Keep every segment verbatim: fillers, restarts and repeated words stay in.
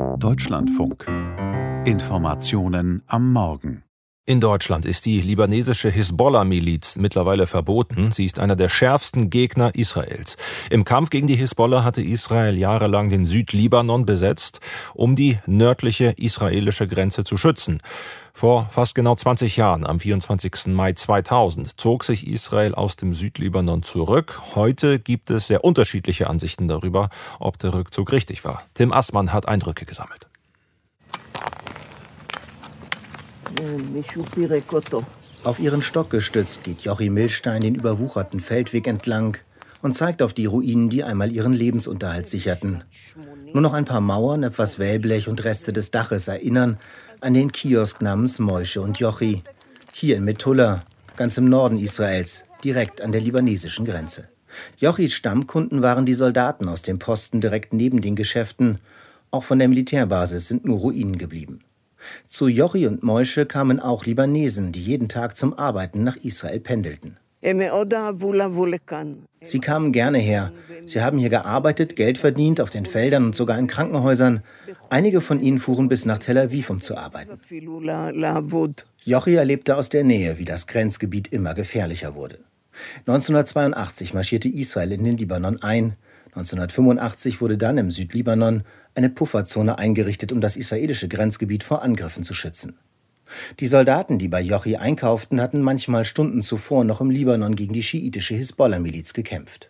Deutschlandfunk. Informationen am Morgen. In Deutschland ist die libanesische Hisbollah-Miliz mittlerweile verboten. Sie ist einer der schärfsten Gegner Israels. Im Kampf gegen die Hisbollah hatte Israel jahrelang den Südlibanon besetzt, um die nördliche israelische Grenze zu schützen. Vor fast genau zwanzig Jahren, am vierundzwanzigsten Mai zweitausend, zog sich Israel aus dem Südlibanon zurück. Heute gibt es sehr unterschiedliche Ansichten darüber, ob der Rückzug richtig war. Tim Assmann hat Eindrücke gesammelt. Auf ihren Stock gestützt geht Jochi Milstein den überwucherten Feldweg entlang und zeigt auf die Ruinen, die einmal ihren Lebensunterhalt sicherten. Nur noch ein paar Mauern, etwas Wellblech und Reste des Daches erinnern an den Kiosk namens Moishe und Jochi. Hier in Methulla, ganz im Norden Israels, direkt an der libanesischen Grenze. Jochis Stammkunden waren die Soldaten aus dem Posten direkt neben den Geschäften. Auch von der Militärbasis sind nur Ruinen geblieben. Zu Jochi und Moishe kamen auch Libanesen, die jeden Tag zum Arbeiten nach Israel pendelten. Sie kamen gerne her. Sie haben hier gearbeitet, Geld verdient, auf den Feldern und sogar in Krankenhäusern. Einige von ihnen fuhren bis nach Tel Aviv, um zu arbeiten. Jochi erlebte aus der Nähe, wie das Grenzgebiet immer gefährlicher wurde. neunzehnhundertzweiundachtzig marschierte Israel in den Libanon ein. neunzehnhundertfünfundachtzig wurde dann im Südlibanon eine Pufferzone eingerichtet, um das israelische Grenzgebiet vor Angriffen zu schützen. Die Soldaten, die bei Jochi einkauften, hatten manchmal Stunden zuvor noch im Libanon gegen die schiitische Hisbollah-Miliz gekämpft.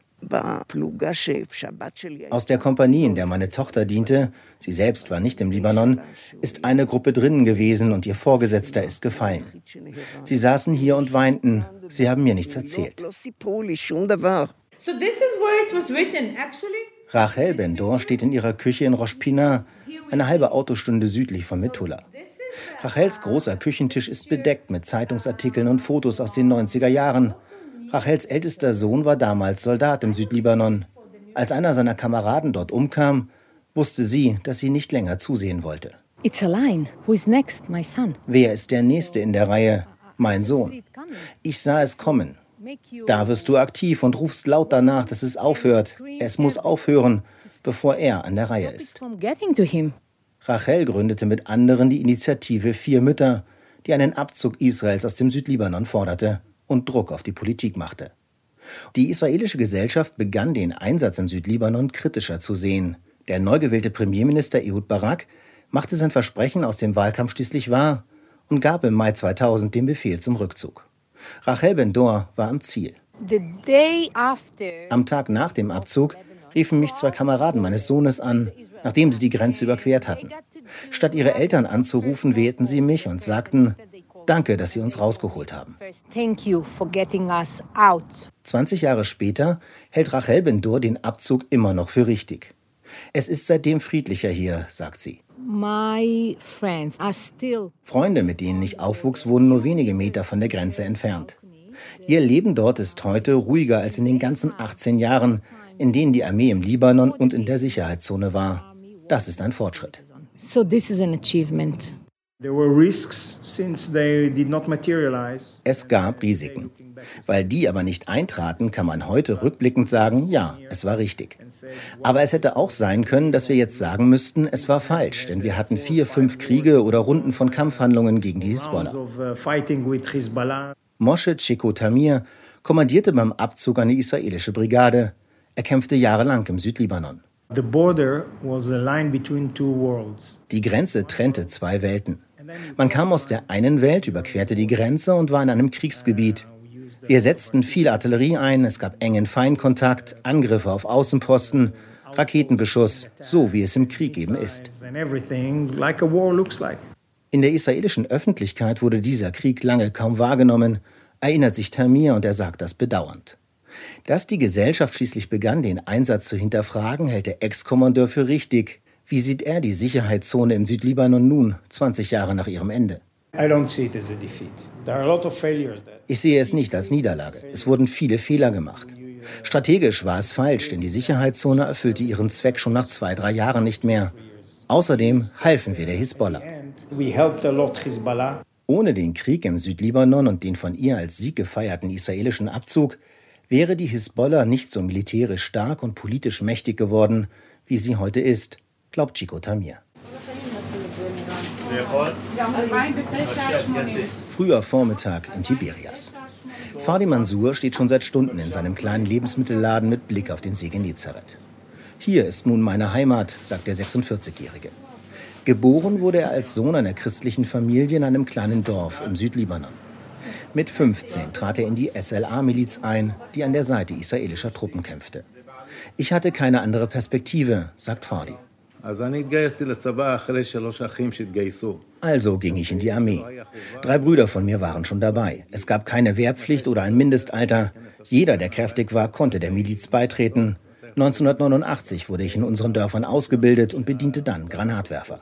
Aus der Kompanie, in der meine Tochter diente, sie selbst war nicht im Libanon, ist eine Gruppe drinnen gewesen und ihr Vorgesetzter ist gefallen. Sie saßen hier und weinten. Sie haben mir nichts erzählt. Rachel Ben-Dor steht in ihrer Küche in Rosh Pinah, eine halbe Autostunde südlich von Methulla. Rachels großer Küchentisch ist bedeckt mit Zeitungsartikeln und Fotos aus den neunziger Jahren. Rachels ältester Sohn war damals Soldat im Südlibanon. Als einer seiner Kameraden dort umkam, wusste sie, dass sie nicht länger zusehen wollte. It's a line. Who is next? My son. Wer ist der Nächste in der Reihe? Mein Sohn. Ich sah es kommen. Da wirst du aktiv und rufst laut danach, dass es aufhört. Es muss aufhören, bevor er an der Reihe ist. Rachel gründete mit anderen die Initiative Vier Mütter, die einen Abzug Israels aus dem Südlibanon forderte und Druck auf die Politik machte. Die israelische Gesellschaft begann den Einsatz im Südlibanon kritischer zu sehen. Der neu gewählte Premierminister Ehud Barak machte sein Versprechen aus dem Wahlkampf schließlich wahr und gab im Mai zweitausend den Befehl zum Rückzug. Rachel Ben-Dor war am Ziel. Am Tag nach dem Abzug riefen mich zwei Kameraden meines Sohnes an, nachdem sie die Grenze überquert hatten. Statt ihre Eltern anzurufen, wählten sie mich und sagten, danke, dass sie uns rausgeholt haben. zwanzig Jahre später hält Rachel Ben-Dor den Abzug immer noch für richtig. Es ist seitdem friedlicher hier, sagt sie. Freunde, mit denen ich aufwuchs, wohnen nur wenige Meter von der Grenze entfernt. Ihr Leben dort ist heute ruhiger als in den ganzen achtzehn Jahren, in denen die Armee im Libanon und in der Sicherheitszone war. Das ist ein Fortschritt. So this is an achievement. Es gab Risiken. Weil die aber nicht eintraten, kann man heute rückblickend sagen, ja, es war richtig. Aber es hätte auch sein können, dass wir jetzt sagen müssten, es war falsch, denn wir hatten vier, fünf Kriege oder Runden von Kampfhandlungen gegen die Hisbollah. Moshe Chiko Tamir kommandierte beim Abzug eine israelische Brigade. Er kämpfte jahrelang im Südlibanon. Die Grenze trennte zwei Welten. Man kam aus der einen Welt, überquerte die Grenze und war in einem Kriegsgebiet. Wir setzten viel Artillerie ein, es gab engen Feindkontakt, Angriffe auf Außenposten, Raketenbeschuss, so wie es im Krieg eben ist. In der israelischen Öffentlichkeit wurde dieser Krieg lange kaum wahrgenommen, erinnert sich Tamir und er sagt das bedauernd. Dass die Gesellschaft schließlich begann, den Einsatz zu hinterfragen, hält der Ex-Kommandeur für richtig. Wie sieht er die Sicherheitszone im Südlibanon nun, zwanzig Jahre nach ihrem Ende? Ich sehe es nicht als Niederlage. Es wurden viele Fehler gemacht. Strategisch war es falsch, denn die Sicherheitszone erfüllte ihren Zweck schon nach zwei, drei Jahren nicht mehr. Außerdem halfen wir der Hisbollah. Ohne den Krieg im Südlibanon und den von ihr als Sieg gefeierten israelischen Abzug wäre die Hisbollah nicht so militärisch stark und politisch mächtig geworden, wie sie heute ist, glaubt Chiko Tamir. Früher Vormittag in Tiberias. Fadi Mansour steht schon seit Stunden in seinem kleinen Lebensmittelladen mit Blick auf den See Genezareth. Hier ist nun meine Heimat, sagt der sechsundvierzigjährige. Geboren wurde er als Sohn einer christlichen Familie in einem kleinen Dorf im Südlibanon. Mit fünfzehn trat er in die S L A-Miliz ein, die an der Seite israelischer Truppen kämpfte. Ich hatte keine andere Perspektive, sagt Fadi. Also ging ich in die Armee. Drei Brüder von mir waren schon dabei. Es gab keine Wehrpflicht oder ein Mindestalter. Jeder, der kräftig war, konnte der Miliz beitreten. neunzehnhundertneunundachtzig wurde ich in unseren Dörfern ausgebildet und bediente dann Granatwerfer.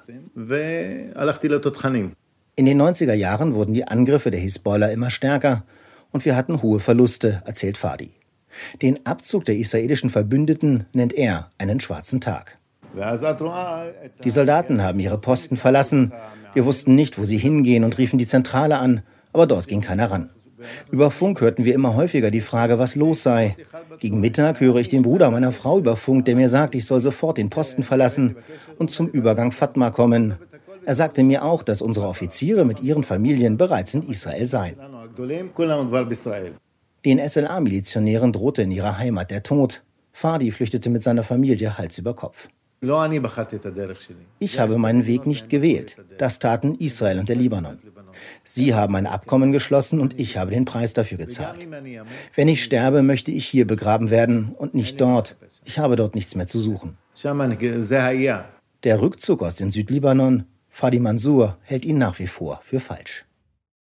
In den neunziger Jahren wurden die Angriffe der Hisbollah immer stärker und wir hatten hohe Verluste, erzählt Fadi. Den Abzug der israelischen Verbündeten nennt er einen schwarzen Tag. Die Soldaten haben ihre Posten verlassen. Wir wussten nicht, wo sie hingehen und riefen die Zentrale an, aber dort ging keiner ran. Über Funk hörten wir immer häufiger die Frage, was los sei. Gegen Mittag höre ich den Bruder meiner Frau über Funk, der mir sagt, ich soll sofort den Posten verlassen und zum Übergang Fatma kommen. Er sagte mir auch, dass unsere Offiziere mit ihren Familien bereits in Israel seien. Den S L A-Milizionären drohte in ihrer Heimat der Tod. Fadi flüchtete mit seiner Familie Hals über Kopf. Ich habe meinen Weg nicht gewählt. Das taten Israel und der Libanon. Sie haben ein Abkommen geschlossen und ich habe den Preis dafür gezahlt. Wenn ich sterbe, möchte ich hier begraben werden und nicht dort. Ich habe dort nichts mehr zu suchen. Der Rückzug aus dem Südlibanon, Fadi Mansour, hält ihn nach wie vor für falsch.